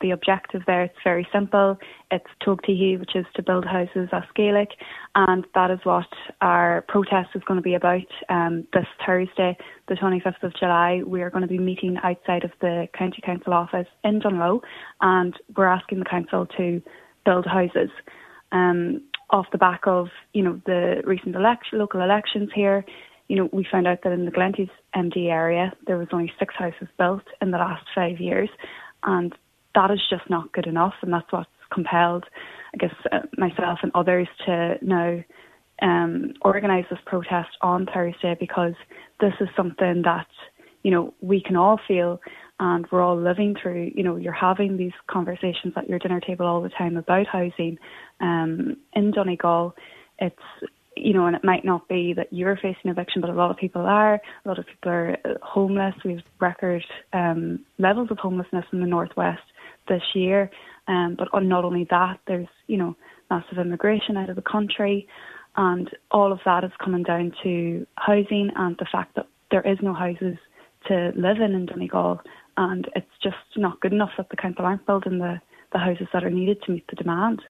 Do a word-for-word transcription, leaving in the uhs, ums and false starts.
the objective there, it's very simple. It's Tugtihi, which is to build houses as Gaelic, and that is what our protest is going to be about. Um, this Thursday, the twenty-fifth of July, we are going to be meeting outside of the County Council office in Dunloe, and we're asking the council to build houses. Um, off the back of, you know, the recent election, local elections here, you know, we found out that in the Glenties M D area, there was only six houses built in the last five years. And that is just not good enough. And that's what's compelled, I guess, uh, myself and others to now um, organise this protest on Thursday, because this is something that, you know, we can all feel and we're all living through. You know, you're having these conversations at your dinner table all the time about housing um, in Donegal. It's, you know, and it might not be that you're facing eviction, but a lot of people are. A lot of people are homeless. We have record um, levels of homelessness in the northwest this year. Um, but not only that, there's, you know, massive immigration out of the country, and all of that is coming down to housing and the fact that there is no houses to live in in Donegal, and it's just not good enough that the council aren't building the, the houses that are needed to meet the demand.